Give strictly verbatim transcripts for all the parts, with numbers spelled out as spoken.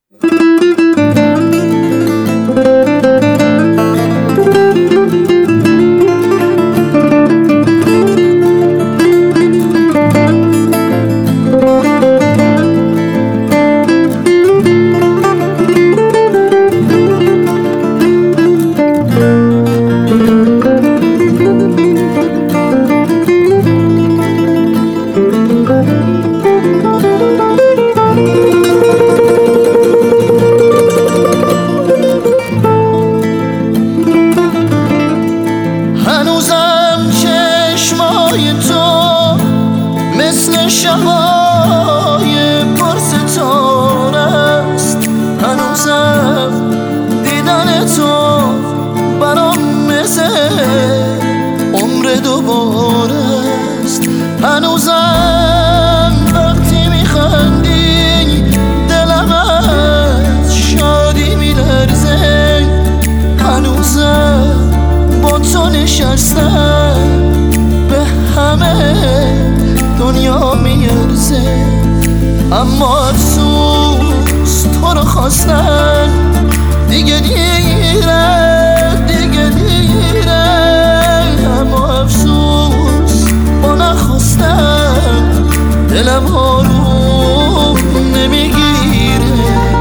هنوزم چشمای تو مثل شبای پرستاره است، هنوزم دیدن تو برام مثل عمر دوباره است، هنوزم وقتی میخندی دلم از شادی میلرزه، هنوزم با تو نشستم به همه دنیا میارزه، اما افسوس تو رو خواستن دیگه دیره دیگه دیره، اما افسوس با نخواستن دلم آروم نمیگیره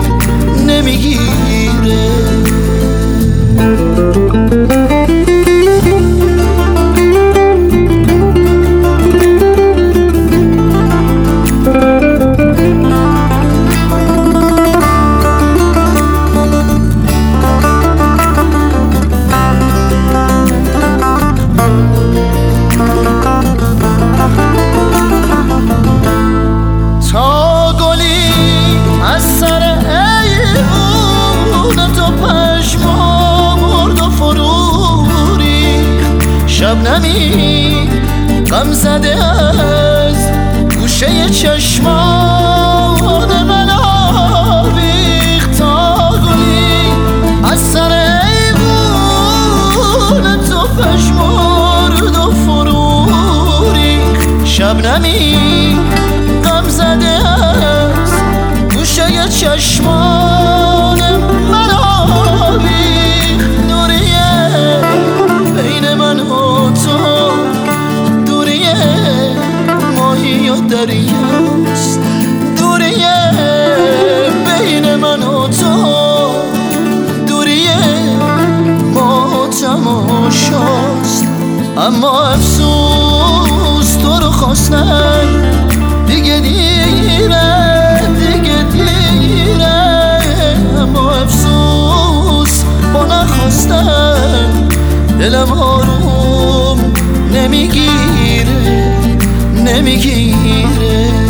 نمیگیره. شبنمی غم زده از گوشه چشمان من آویخت، تا گلی از سر ایوون تو پشمرد و فرو ریخت، شبنمی غم زده از گوشه چشمان من آویخت، دوریه بین من و تو دوریه ماهی و دریاست، دوریه بین من و تو دوریه ما و تماشاست، اما افسوس تو رو خواستن دیگه دیره دیگه دیره، اما افسوس با نخواستن دلم آروم نمیگیره نمیگیره.